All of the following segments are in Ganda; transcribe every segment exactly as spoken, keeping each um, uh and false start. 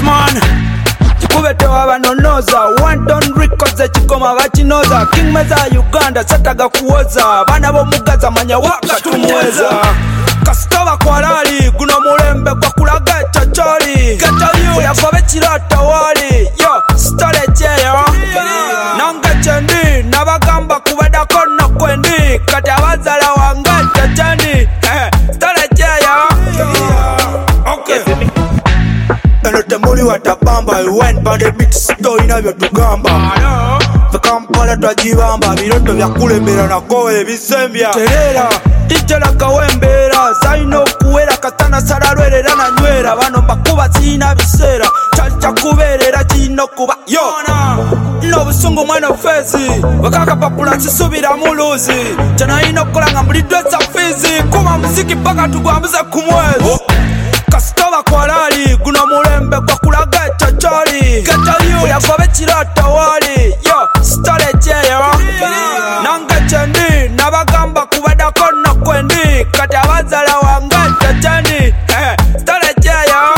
man Kubete wabanonoza One ton records echikoma bachinoza King Meza Uganda sataga kuoza Bana bomugaza manya waka tumweza Kasitova kwa lali Guno mulembe kwa kulaga echacholi Geta yu yakobe chirata wali Yo, stole cheyo Nanga chendi Nabagamba kubeda kono kwendi Kati abazala wanga chachani Stole cheyo Okay Enote muri watabamba We went by the beat story na vyo tugamba Vikampala twajibamba Miroto vya kulembera na kowe visembia Terera, ijala kawembera Zaino kuwera katana sararwerera na nywera Bano mbakuba zina visera Chacha kuberera chino kuba Yona No busungu mweno fezi Wakaka papula sisubira muluzi Chana ino kulanga mlidweza fizi Kuma mziki paka tuguambuze kumwezi Kasitova kwa lali Guno mulembe kwa kulaga echacholi Geta yu yakobe chirata wali Yo, stole cheyo Nanga chendi Nabagamba kubeda kono kwendi Kati abazala wanga chachani Stole cheyo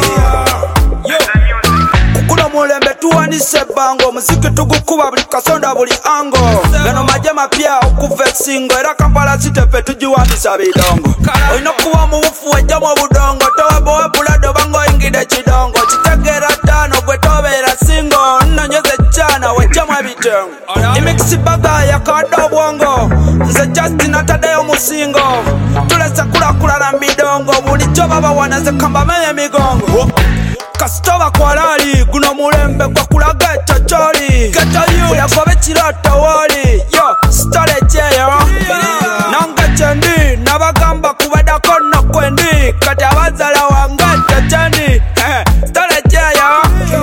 Kuno mulembe tuwanise bango Muziki tugukuba buli kasonda buli ango Gano majema pia okuve singo Era Kampala sitefe tujiwanisa bidongo Oino kuwa mubufu wejamo budongo Towe bowe bulado bango ingide chidongo Chitegera tano gwe tobera singo Nnonyeze chana wejamo bitengo Imixi baga ya kada bwongo Nze Justin atadeyo musingo Tulese kula kula na midongo Buli choba bawaneze kamba meye migongo Kasitova kwa lali Guno mulembe kwa kulaga echacholi Geta yu yakobe chirata wali Yo, stole cheyo Nanga chendi Nabagamba kubeda kono kwendi Kati abazala wanga chachani Stole cheyo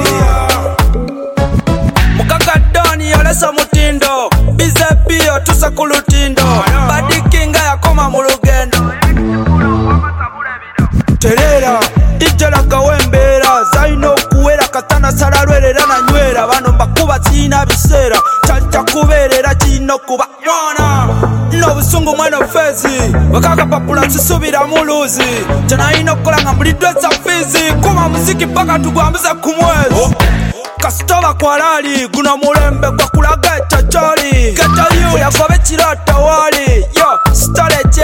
Mukaka doni yolesa mutindo Bize pio tusa kulutindo Badi kinga yakoma mulugendo Terera, ijala kawembera Zaino kuwera katana sararwerera na nywera Bano mbakuba zina visera Chacha kuberera chino kuba Yona No busungu mweno fezi Wakaka papula sisubira muluzi Chana ino kulanga mlidweza fizi Kuma muziki paka tuguambuze kumwezi Kasitova kwa lali Guno mulembe kwa kulaga echacholi Geta yu yakobe chirata wali Yo, stole cheyo